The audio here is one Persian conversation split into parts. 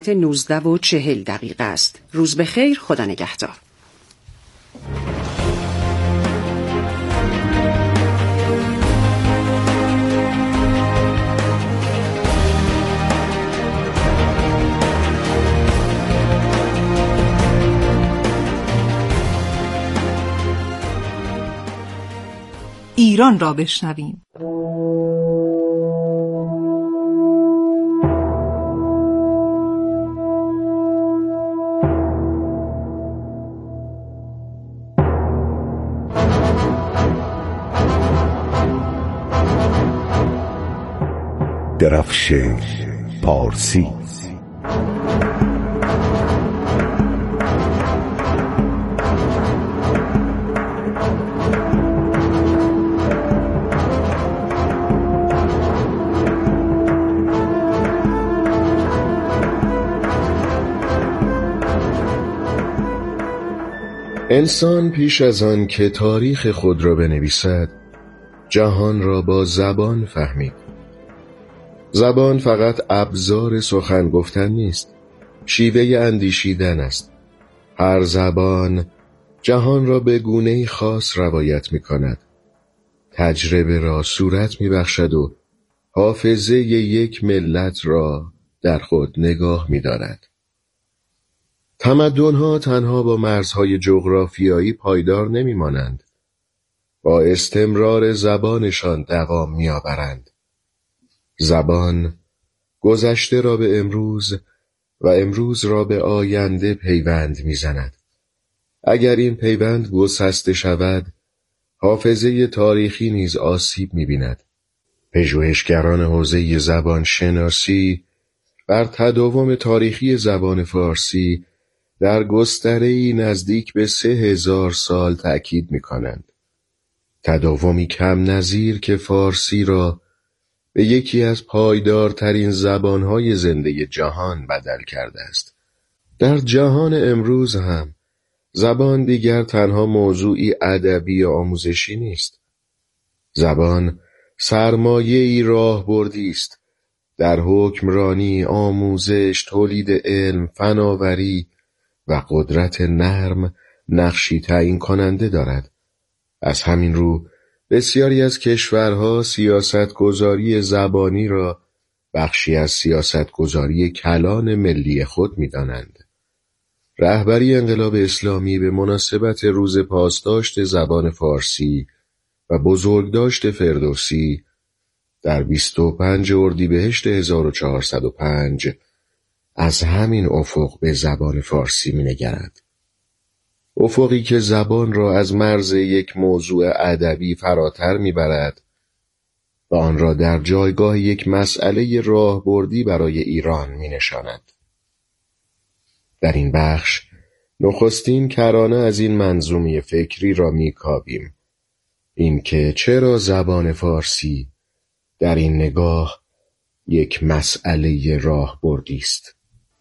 19:40 است. روز بخیر، خدا نگهدار. ایران را بشنویم. درفش پارسی. انسان پیش از آن که تاریخ خود را بنویسد، جهان را با زبان فهمید. زبان فقط ابزار سخن گفتن نیست، شیوه اندیشیدن است. هر زبان جهان را به گونه‌ای خاص روایت می کند، تجربه را صورت می بخشد و حافظه یک ملت را در خود نگاه می دارد. تمدن‌ها تنها با مرزهای جغرافیایی پایدار نمی مانند. با استمرار زبانشان دوام می آورند. زبان گذشته را به امروز و امروز را به آینده پیوند می زند. اگر این پیوند گسسته شود، حافظه تاریخی نیز آسیب می بیند. پژوهشگران حوزه زبان شناسی بر تداوم تاریخی زبان فارسی در گستره‌ای نزدیک به 3000 سال تأکید می کنند. تداومی کم نظیر که فارسی را به یکی از پایدارترین زبانهای زنده جهان بدل کرده است. در جهان امروز هم زبان دیگر تنها موضوعی ادبی یا آموزشی نیست. زبان سرمایه‌ای راهبردی است در حکمرانی، آموزش، تولید علم، فناوری و قدرت نرم نقشی تعیین کننده دارد. از همین رو بسیاری از کشورها سیاستگذاری زبانی را بخشی از سیاستگذاری کلان ملی خود می‌دانند. رهبری انقلاب اسلامی به مناسبت روز پاسداشت زبان فارسی و بزرگداشت فردوسی در 25 اردیبهشت 1405 از همین افق به زبان فارسی می‌نگرد. افقی که زبان را از مرز یک موضوع ادبی فراتر می‌برد و آن را در جایگاه یک مسئله راهبردی برای ایران می‌نشاند. در این بخش نخستین کرانه از این منظومه فکری را می‌کاویم، این که چرا زبان فارسی در این نگاه یک مسئله راهبردی است.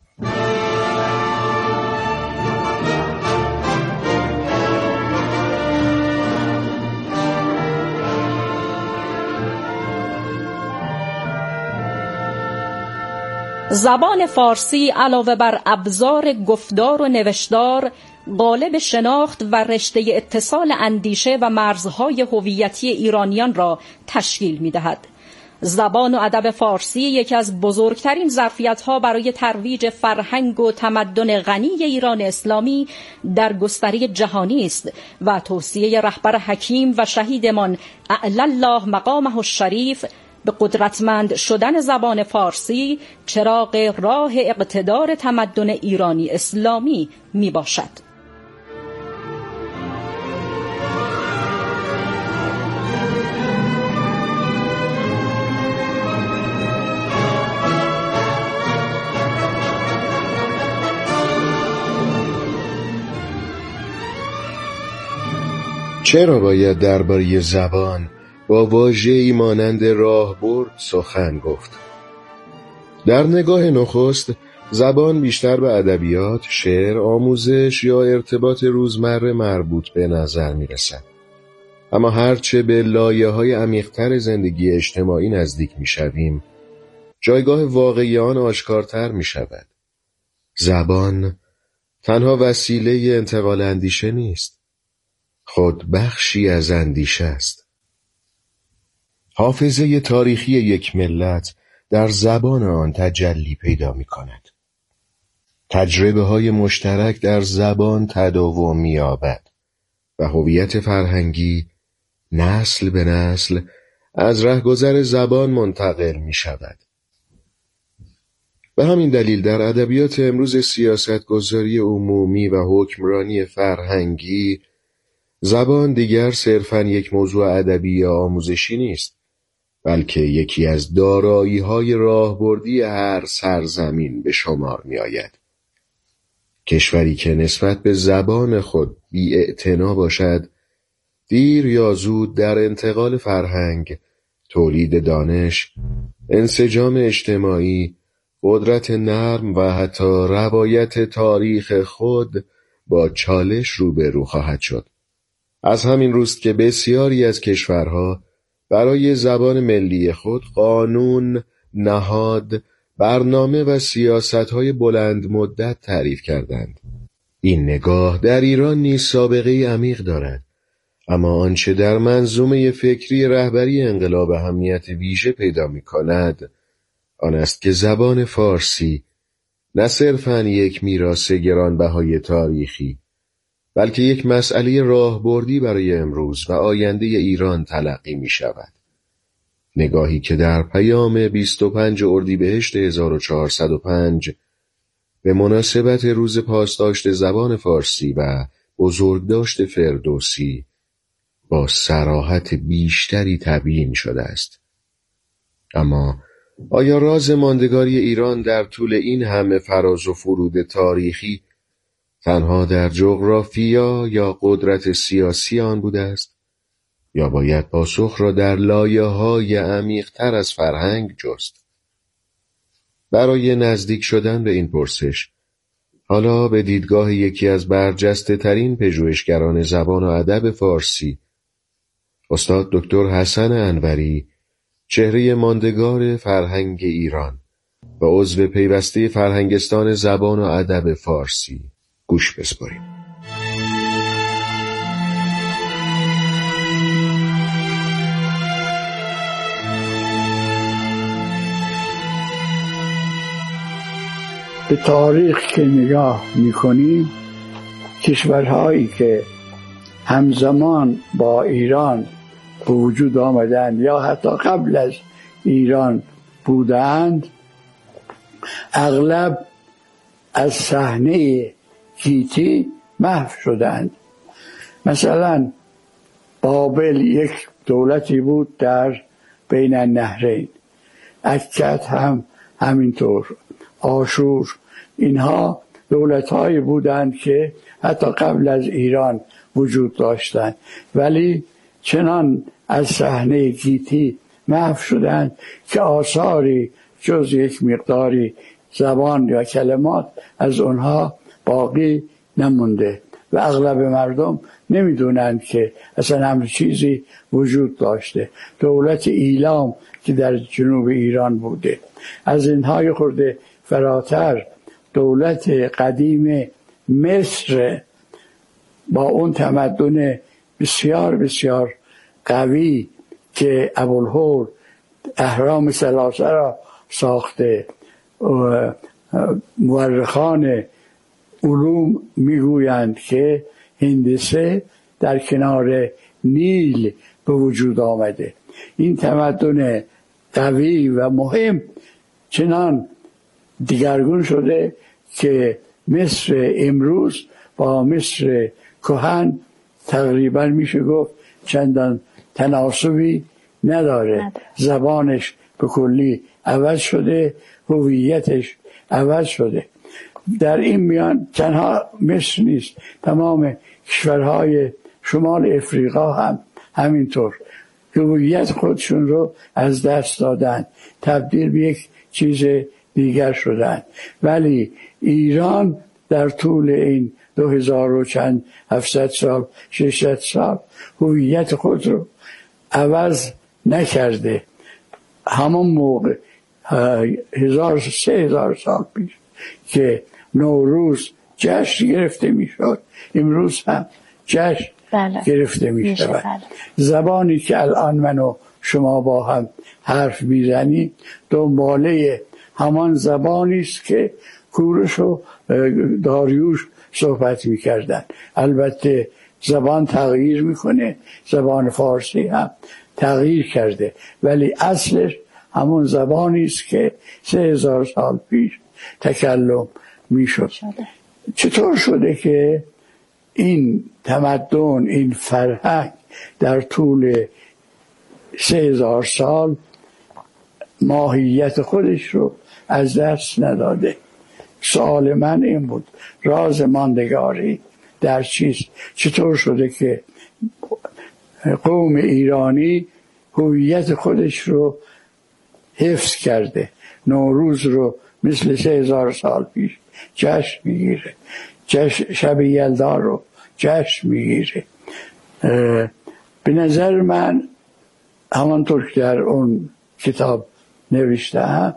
زبان فارسی علاوه بر ابزار گفتار و نوشتار، قالب شناخت و رشته اتصال اندیشه و مرزهای هویتی ایرانیان را تشکیل می‌دهد. زبان و ادب فارسی یکی از بزرگترین ظرفیت‌ها برای ترویج فرهنگ و تمدن غنی ایران اسلامی در گستره جهانی است و توصیه رهبر حکیم و شهیدمان اعلی الله مقامه الشریف به قدرتمند شدن زبان فارسی چراغ راه اقتدار تمدن ایرانی اسلامی می باشد. چرا باید درباره زبان با واژه‌ای مانند راهبرد سخن گفت؟ در نگاه نخست زبان بیشتر به ادبیات، شعر، آموزش یا ارتباط روزمره مربوط به نظر می رسد. اما هرچه به لایه‌های عمیق‌تر زندگی اجتماعی نزدیک می شویم، جایگاه واقعی آن آشکارتر می شود. زبان تنها وسیله انتقال اندیشه نیست، خود بخشی از اندیشه است. حافظه تاریخی یک ملت در زبان آن تجلی پیدا می کند. تجربه های مشترک در زبان تداوم می یابد و هویت فرهنگی نسل به نسل از رهگذر زبان منتقل می شود. به همین دلیل در ادبیات امروز سیاستگذاری عمومی و حکمرانی فرهنگی، زبان دیگر صرفاً یک موضوع ادبی یا آموزشی نیست، بلکه یکی از دارایی‌های راهبردی هر سرزمین به شمار می‌آید. کشوری که نسبت به زبان خود بی‌اعتنا باشد، دیر یا زود در انتقال فرهنگ، تولید دانش، انسجام اجتماعی، قدرت نرم و حتی روایت تاریخ خود با چالش روبرو خواهد شد. از همین روست که بسیاری از کشورها برای زبان ملی خود قانون، نهاد، برنامه و سیاست‌های بلند مدت تعریف کردند. این نگاه در ایران نیز سابقه عمیق دارد، اما آنچه در منظومه فکری رهبری انقلاب اهمیت ویژه پیدا می‌کند، آن است که زبان فارسی نه صرفاً یک میراث گرانبهای تاریخی، بلکه یک مسئله راهبردی برای امروز و آینده ایران تلقی می شود. نگاهی که در پیام 25 اردیبهشت 1405 به مناسبت روز پاسداشت زبان فارسی و بزرگداشت فردوسی با صراحت بیشتری تبیین شده است. اما آیا راز ماندگاری ایران در طول این همه فراز و فرود تاریخی تنها در جغرافیا یا قدرت سیاسی آن بوده است؟ یا باید پاسخ را در لایه‌های عمیق‌تر از فرهنگ جست؟ برای نزدیک شدن به این پرسش، حالا به دیدگاه یکی از برجسته ترین پژوهشگران زبان و ادب فارسی، استاد دکتر حسن انوری، چهره ماندگار فرهنگ ایران و عضو پیوسته فرهنگستان زبان و ادب فارسی، گوش بسپاریم. به تاریخ که نگاه می‌کنیم، کشورهایی که همزمان با ایران به وجود آمدند یا حتی قبل از ایران بودند، اغلب از صحنه گیتی محو شدند. مثلا بابل یک دولتی بود در بین النهرین، اکد هم همینطور، آشور، اینها دولت‌هایی بودند که حتی قبل از ایران وجود داشتند، ولی چنان از صحنه گیتی محو شدند که آثاری جز یک مقداری زبان یا کلمات از آنها باقی نمونده و اغلب مردم نمیدونند که اصلا همین چیزی وجود داشته. دولت ایلام که در جنوب ایران بوده، از اینهای خورده فراتر دولت قدیم مصر با اون تمدن بسیار بسیار قوی که ابوالهول اهرام ثلاثه را ساخته، مورخان علوم میگویند که هندسه در کنار نیل به وجود آمده. این تمدن قوی و مهم چنان دیگرگون شده که مصر امروز با مصر کهن تقریبا میشه گفت چندان تناسبی نداره. زبانش به کلی عوض شده، هویتش عوض شده. در این میان تنها مصر نیست، تمام کشورهای شمال افریقا هم همینطور هویت خودشون رو از دست دادن، تبدیل به یک چیز دیگر شدن. ولی ایران در طول این 2700 سال 600 سال هویت خود رو عوض نکرده. همون موقع 3000 سال پیش که نوروز جشن گرفته میشد، امروز هم جشن گرفته می شود. زبانی که الان من و شما با هم حرف میزنیم دنباله همان زبانی است که کوروش و داریوش صحبت میکردن. البته زبان تغییر میکنه، زبان فارسی هم تغییر کرده، ولی اصلش همون زبانی است که 3000 سال پیش تکلم میشد. چطور شده که این تمدن، این فرهنگ در طول 3000 سال ماهیت خودش رو از دست نداده؟ سوال من این بود، راز ماندگاری در چیست؟ چطور شده که قوم ایرانی هویت خودش رو حفظ کرده، نوروز رو مثل 3000 سال پیش جشن میگیره، شب یلدا رو جشن میگیره؟ به نظر من همانطور که در اون کتاب نوشتم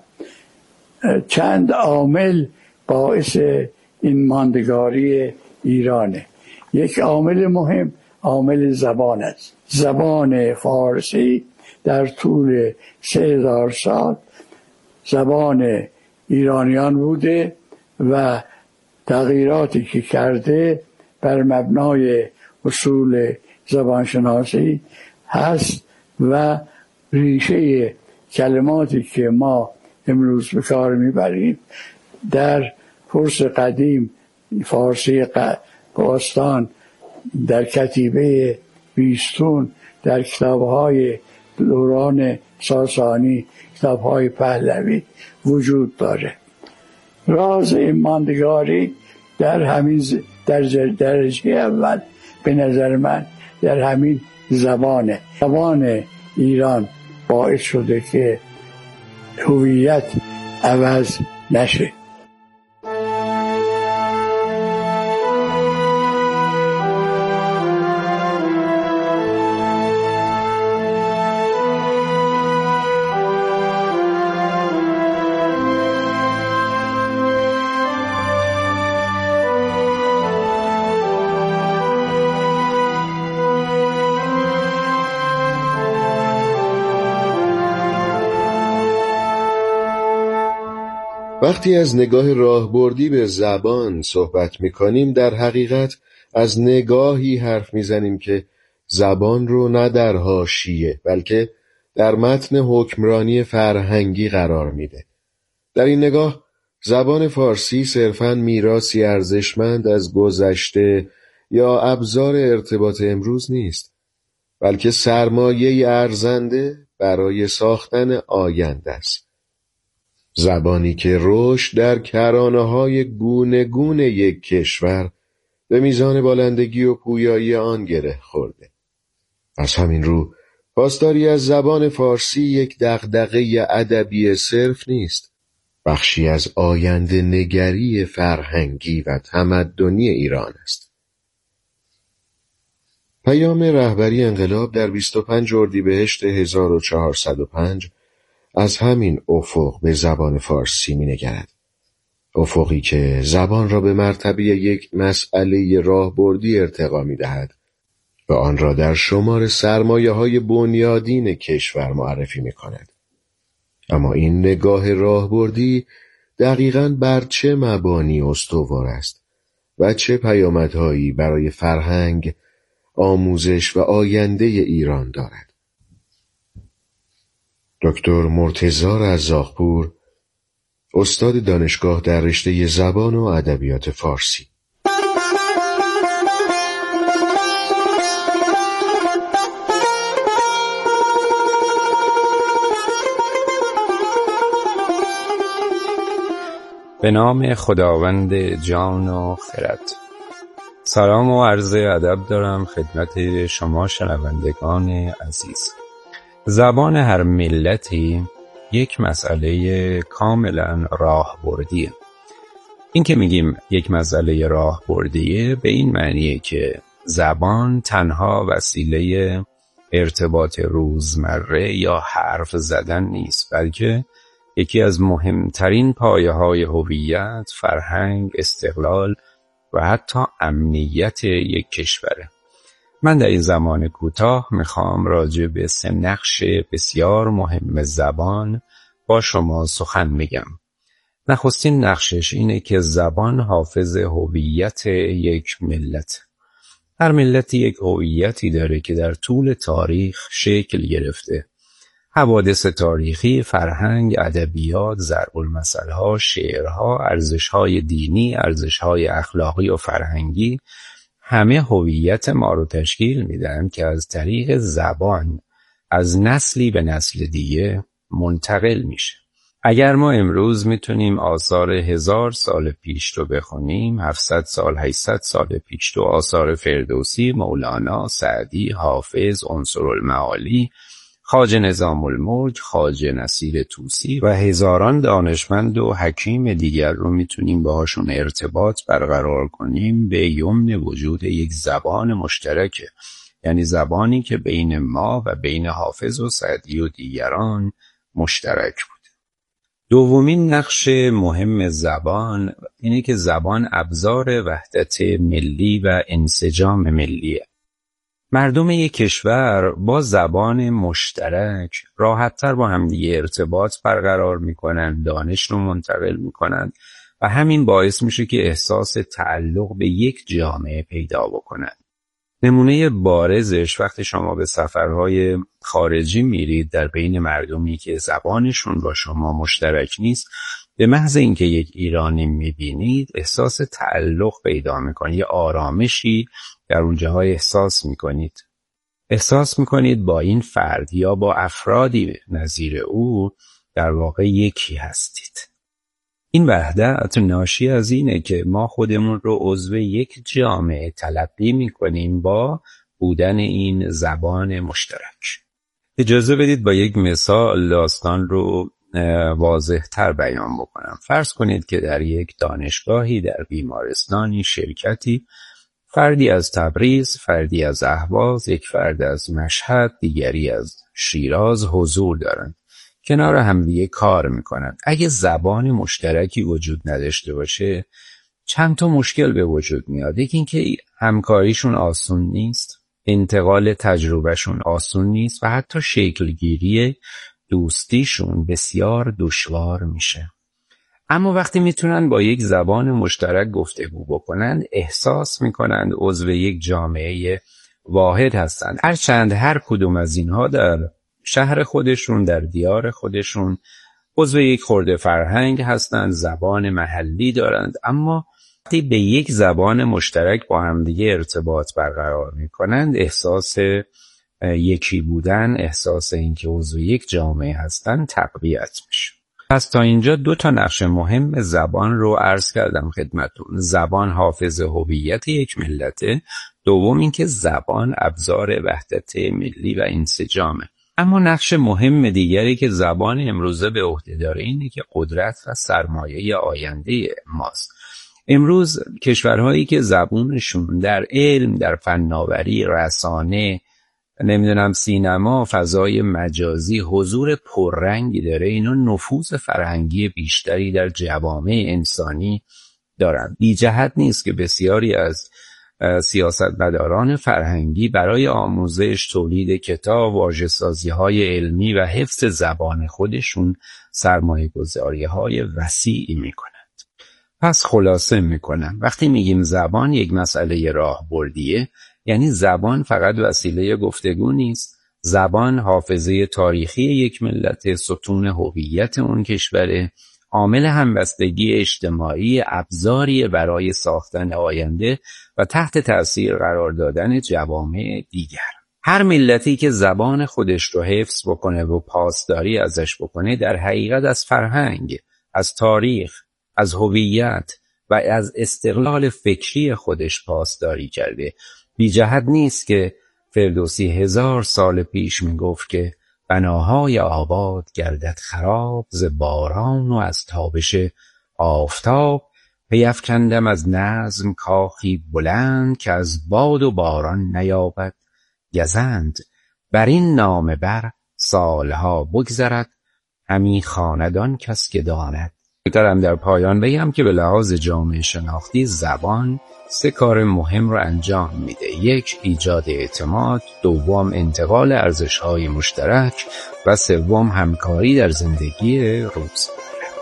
چند عامل باعث این ماندگاری ایرانه. یک عامل مهم عامل زبان است. زبان فارسی در طول 3000 سال زبان ایرانیان بوده و تغییراتی که کرده بر مبنای اصول زبانشناسی هست و ریشه کلماتی که ما امروز به کار میبریم در فارس قدیم، فارسی باستان، در کتیبه بیستون، در کتاب‌های دوران ساسانی، کتاب‌های پهلوی وجود داره. راز این ماندگاری در همین درجه اول به نظر من در همین زبانه. زبان ایران باعث شده که هویت عوض نشه. وقتی از نگاه راهبردی به زبان صحبت می‌کنیم در حقیقت از نگاهی حرف می‌زنیم که زبان رو نه در حاشیه بلکه در متن حکمرانی فرهنگی قرار میده. در این نگاه زبان فارسی صرفاً میراثی ارزشمند از گذشته یا ابزار ارتباط امروز نیست، بلکه سرمایه ارزنده برای ساختن آینده است. زبانی که رشد در کرانه‌های گوناگون یک کشور به میزان بالندگی و پویایی آن گره خورده. از همین رو پاسداری از زبان فارسی یک دغدغه ادبی صرف نیست، بخشی از آینده نگری فرهنگی و تمدنی ایران است. پیام رهبری انقلاب در 25 اردیبهشت 1405 از همین افق به زبان فارسی می‌نگرد. افقی که زبان را به مرتبه یک مسئله راهبردی ارتقا می‌دهد و آن را در شمار سرمایه‌های بنیادین کشور معرفی می‌کند. اما این نگاه راهبردی دقیقاً بر چه مبانی استوار است و چه پیامدهایی برای فرهنگ، آموزش و آینده ایران دارد؟ دکتر مرتضی رزاقپور، استاد دانشگاه در رشته زبان و ادبیات فارسی. به نام خداوند جان و خرد. سلام و عرض ادب دارم خدمت شما شنوندگان عزیز. زبان هر ملتی یک مسئله کاملا راهبردیه. این که میگیم یک مسئله راهبردیه به این معنیه که زبان تنها وسیله ارتباط روزمره یا حرف زدن نیست، بلکه یکی از مهمترین پایه‌های هویت، فرهنگ، استقلال و حتی امنیت یک کشوره. من در این زمان کوتاه میخوام راجع به 3 نقش بسیار مهم زبان با شما سخن بگم. نخستین نقشش اینه که زبان حافظ هویت یک ملت. هر ملتی یک هویتی داره که در طول تاریخ شکل گرفته. حوادث تاریخی، فرهنگ، ادبیات، ضرب‌المثل‌ها، شعرها، ارزش‌های دینی، ارزش‌های اخلاقی و فرهنگی، همه هویت ما رو تشکیل میدن که از طریق زبان از نسلی به نسل دیگه منتقل میشه. اگر ما امروز میتونیم آثار 1000 سال پیش رو بخونیم، 700 سال 800 سال پیش رو، آثار فردوسی، مولانا، سعدی، حافظ، عنصرالمعالی، خواجه نظام الملک، خواجه نصیر طوسی و هزاران دانشمند و حکیم دیگر رو میتونیم باهاشون ارتباط برقرار کنیم به یمن وجود یک زبان مشترکه، یعنی زبانی که بین ما و بین حافظ و سعدی و دیگران مشترک بود. دومین نقش مهم زبان اینه که زبان ابزار وحدت ملی و انسجام ملیه. مردم یک کشور با زبان مشترک راحت‌تر با همدیگه ارتباط برقرار میکنن، دانش رو منتقل میکنن و همین باعث میشه که احساس تعلق به یک جامعه پیدا بکنن. نمونه بارزش وقتی شما به سفرهای خارجی میرید در بین مردمی که زبانشون با شما مشترک نیست، به محض اینکه یک ایرانی میبینید احساس تعلق پیدا میکنید، یه آرامشی در اونجاها احساس میکنید. احساس میکنید با این فرد یا با افرادی نظیر او در واقع یکی هستید. این وحدت ناشی از اینه که ما خودمون رو عضو یک جامعه تلقی میکنیم با بودن این زبان مشترک. اجازه بدید با یک مثال داستان رو واضح تر بیان بکنم. فرض کنید که در یک دانشگاهی، در بیمارستانی، شرکتی، فردی از تبریز، فردی از اهواز، یک فرد از مشهد، دیگری از شیراز حضور دارند. کنار همدیگه کار میکنن. اگه زبان مشترکی وجود نداشته باشه چند تا مشکل به وجود میاد. یکی این که همکاریشون آسون نیست، انتقال تجربهشون آسون نیست و حتی شکلگیری دوستیشون بسیار دشوار میشه. اما وقتی میتونن با یک زبان مشترک گفتگو بکنن احساس میکنن عضو یک جامعه واحد هستن. هرچند هر کدوم از اینها در شهر خودشون، در دیار خودشون عضو یک خرده فرهنگ هستند، زبان محلی دارند، اما وقتی به یک زبان مشترک با همدیگه ارتباط برقرار میکنند احساس یکی بودن، احساس اینکه عضو یک جامعه هستند تقویت میشه. پس تا اینجا 2 تا نقش مهم زبان رو عرض کردم خدمتون. زبان حافظ هویت یک ملته، دوم اینکه زبان ابزار وحدت ملی و انسجامه. اما نقش مهم دیگری که زبان امروزه به عهده داره اینه که قدرت و سرمایه آینده ماست. امروز کشورهایی که زبونشون در علم، در فناوری، رسانه، سینما، فضای مجازی حضور پررنگی داره، اینا نفوذ فرهنگی بیشتری در جوامع انسانی دارن. بی جهت نیست که بسیاری از سیاستمداران فرهنگی برای آموزش، تولید کتاب، واژه‌سازی‌های علمی و حفظ زبان خودشون سرمایه‌گذاری‌های وسیعی میکنند. پس خلاصه میکنم، وقتی میگیم زبان یک مسئله راهبردیه، یعنی زبان فقط وسیله گفتگو نیست. زبان حافظه تاریخی یک ملت، ستون هویت اون کشوره، عامل همبستگی اجتماعی، ابزاری برای ساختن آینده و تحت تأثیر قرار دادن جوامع دیگر. هر ملتی که زبان خودش رو حفظ بکنه و پاسداری ازش بکنه در حقیقت از فرهنگ، از تاریخ، از هویت و از استقلال فکری خودش پاسداری کرده. بی جهت نیست که فردوسی 1000 سال پیش میگفت که بناهای آباد گردد خراب ز باران و از تابش آفتاب، پیفکندم از نظم کاخی بلند که از باد و باران نیابد گزند. بر این نامه بر سالها بگذرد همی خواندان کس که داند. دارم در پایان بگم که به لحاظ جامعه شناختی زبان 3 کار مهم رو انجام میده. 1. ایجاد اعتماد، 2. انتقال ارزش‌های مشترک و 3. همکاری در زندگی روزمره.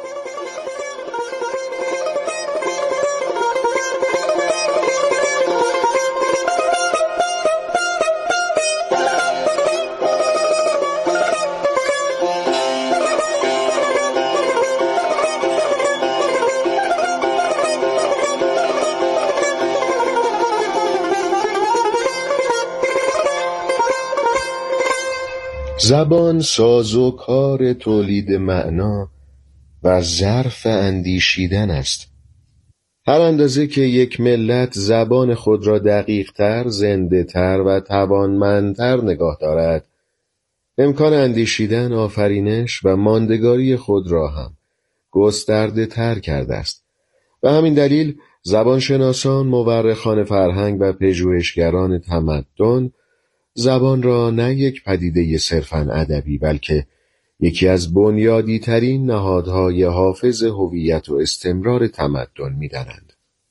زبان سازوکار تولید معنا و ظرف اندیشیدن است. هر اندازه که یک ملت زبان خود را دقیق‌تر، زنده‌تر و توانمندتر نگاه دارد، امکان اندیشیدن، آفرینش و ماندگاری خود را هم گسترده تر کرده است. به همین دلیل زبانشناسان، مورخان فرهنگ و پژوهشگران تمدن زبان را نه یک پدیده صرفاً ادبی بلکه یکی از بنیادی ترین نهادهای حافظ هویت و استمرار تمدن می‌دانند.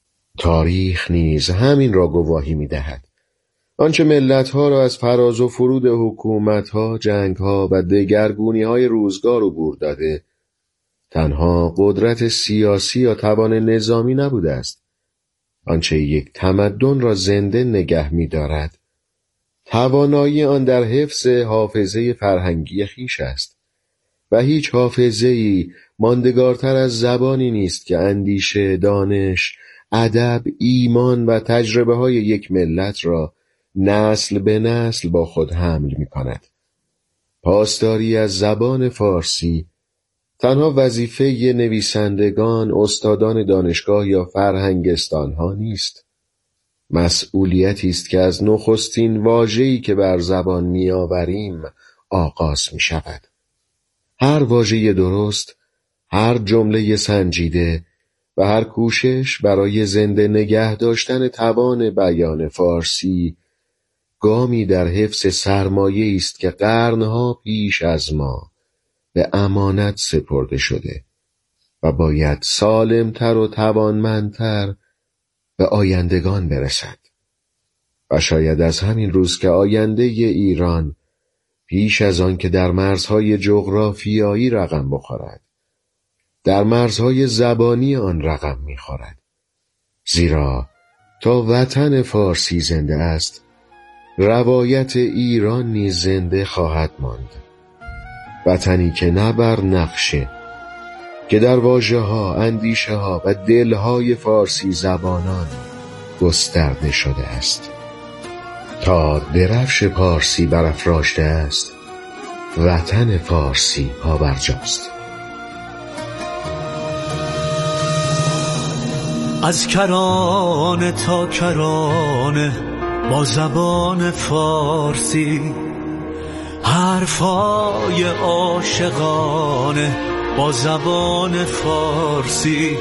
تاریخ نیز همین را گواهی می‌دهد. آنچه ملت‌ها را از فراز و فرود حکومت‌ها، جنگ‌ها و دگرگونی‌های روزگار عبور داده، تنها قدرت سیاسی یا توان نظامی نبوده است. آنچه یک تمدن را زنده نگه می‌دارد، توانایی آن در حفظ حافظه فرهنگی خویش است و هیچ حافظه‌ای ماندگارتر از زبانی نیست که اندیشه، دانش، ادب، ایمان و تجربه‌های یک ملت را نسل به نسل با خود حمل می‌کند. پاسداری از زبان فارسی تنها وظیفه نویسندگان، استادان دانشگاه یا فرهنگستان‌ها نیست. مسئولیتی است که از نخستین واژه‌ای که بر زبان می‌آوریم آغاز می‌شود. هر واژه درست، هر جمله سنجیده و هر کوشش برای زنده نگه داشتن توان بیان فارسی گامی در حفظ سرمایه‌ای است که قرن‌ها پیش از ما به امانت سپرده شده و باید سالمتر و توانمندتر به آیندگان برسد. و شاید از همین روز که آینده ایران پیش از آن که در مرزهای جغرافیایی رقم بخورد، در مرزهای زبانی آن رقم می‌خورد. زیرا تا وطن فارسی زنده است، روایت ایران نیز زنده خواهد ماند. وطنی که نه بر نقشه، که در واژه‌ها، اندیشه‌ها و دل‌های فارسی زبانان گسترده شده است. تا درفش پارسی برافراشته است، وطن فارسی پابرجاست. از کرانه تا کرانه با زبان فارسی، حرفای عاشقانه با زبان فارسی،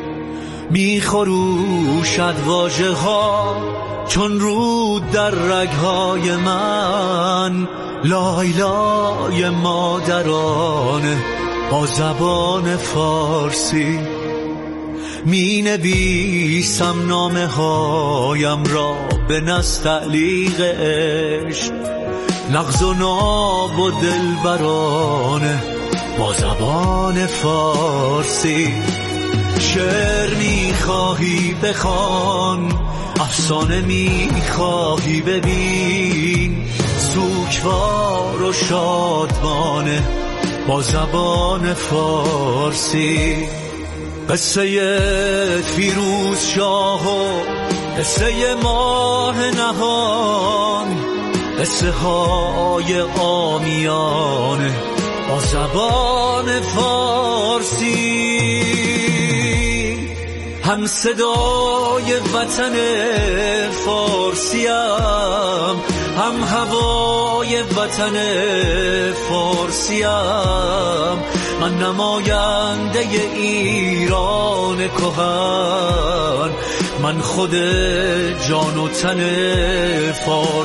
میخروشد واژه ها چون رود در رگهای من، لای لای مادرانه با زبان فارسی. می نویسم نامه هایم را به نستعلیق عشق، نغز و ناب و دلبرانه با زبان فارسی. شعر می خواهی بخوان، افسانه می خواهی ببین، سوگوار و شادمانه با زبان فارسی. قصه فیروز شاه و قصه ماه نهان، قصه های عامیانه با زبان فارسی. هم صدای وطن فارسیم، هم هوای وطن فارسیم. من نماینده ایران کهن، من خود جان و تن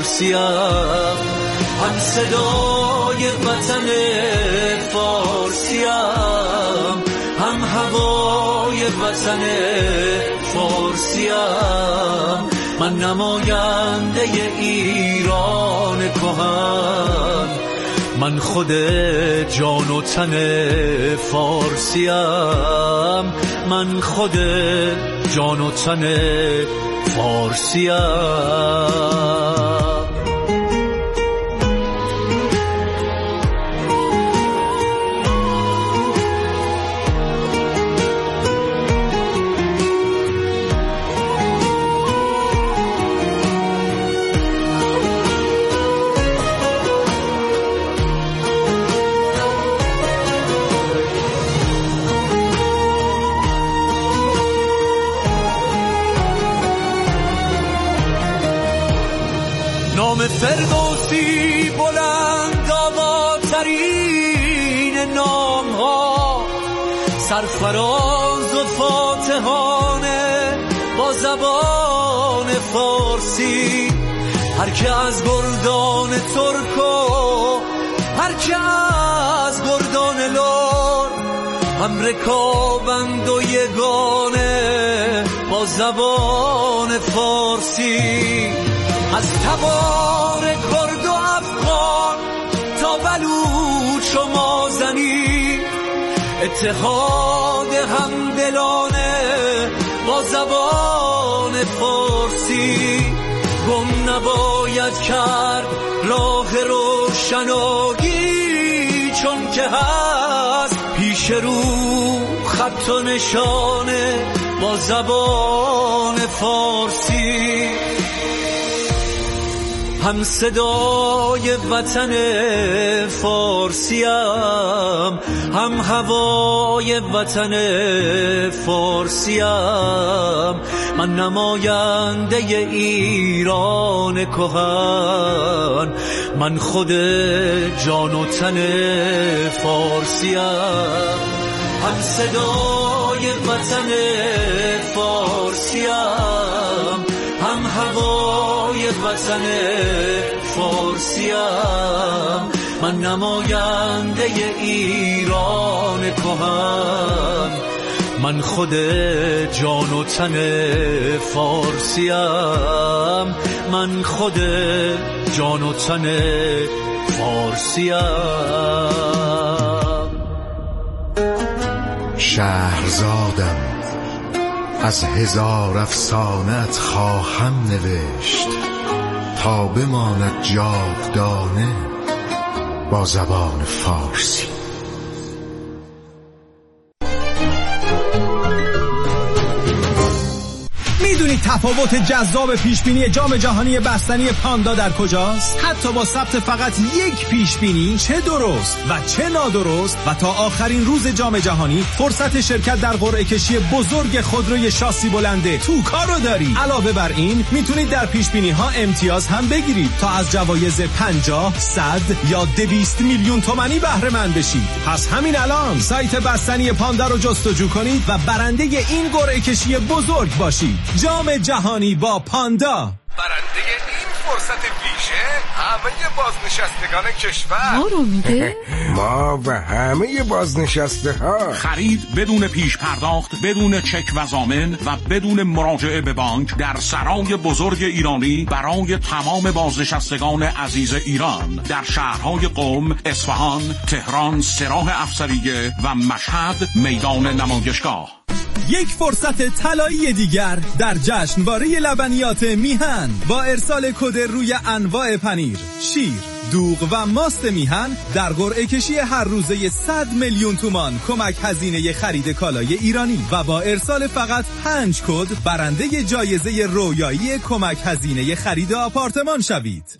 فارسیم. هم صدای وطن فارسیم، فارسیم، هم هوای وطن فارسیم. من نماینده ایران کهن، من خود جان و تن فارسیم، من خود جان و تن فارسیم. فردوسی بلند آواترین نام ها، سرفراز و فاتحانه با زبان فارسی. هر که از گردان ترک و هر که از گردان لور، هم رکابند و یگانه با زبان فارسی. از تبار کرد و افغان تا بلوچ و مازنی، اتحاد همدلانه با زبان فارسی. گم نباید کرد راه روشنایی، چون که هست پیش رو خط و نشانه با زبان فارسی. هم صدای وطن فارسیم، هم هوای وطن فارسیم. من نماینده ایران کهن، من خود جان و تن فارسیم. هم صدای وطن فارسیم، هم هوای وطن فارسیم. من نماینده ایران کهن، من خود جان و تن فارسیم، من خود جان و تن فارسیم. شهرزادم از هزار افسانت خواهم نوشت، تا بماند جاودانه با زبان فارسی. میدونید تفاوت جذاب پیشبینی جام جهانی بستنی پاندا در کجاست؟ حتی با ثبت فقط یک پیشبینی، چه درست و چه نادرست، و تا آخرین روز جام جهانی فرصت شرکت در قرعه کشی بزرگ خودروی شاسی بلنده توکا رو داری. علاوه بر این میتونید در پیشبینی ها امتیاز هم بگیرید تا از جوایز 50، 100 یا 200 میلیون تومانی بهره مند بشید. پس همین الان سایت بستنی پاندا رو جستجو کنید و برنده این قرعه کشی بزرگ باشید. جام جهانی با پاندا. برنده این فرصت ویژه همه بازنشستگان کشور. ما رو میده؟ ما و همه بازنشسته ها. خرید بدون پیش پرداخت، بدون چک و ضامن و بدون مراجعه به بانک در سرای بزرگ ایرانی برای تمام بازنشستگان عزیز ایران در شهرهای قم، اصفهان، تهران، سراح افسریه و مشهد میدان نمایشگاه. یک فرصت طلایی دیگر در جشنواره لبنیات میهن با ارسال کد روی انواع پنیر، شیر، دوغ و ماست میهن در قرعه کشی هر روزه 100 میلیون تومان کمک هزینه خرید کالای ایرانی و با ارسال فقط 5 کد برنده جایزه رویایی کمک هزینه خرید آپارتمان شوید.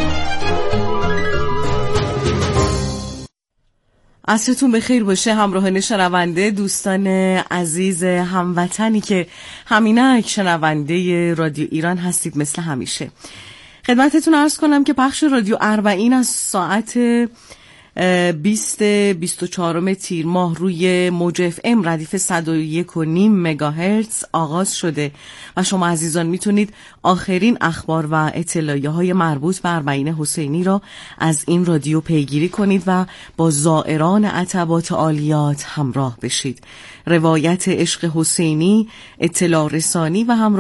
عصرتون بخیر باشه همراهان شنونده، دوستان عزیز هموطنی که همینک شنونده رادیو ایران هستید. مثل همیشه خدمتتون عرض کنم که پخش رادیو 40 از ساعت 24 تیر ماه روی موج FM ردیف 101.5 مگاهرتز آغاز شده و شما عزیزان میتونید آخرین اخبار و اطلاعیه های مربوط به اربعین حسینی را از این رادیو پیگیری کنید و با زائران عتبات عالیات همراه بشید. روایت عشق حسینی، اطلاع رسانی و همراه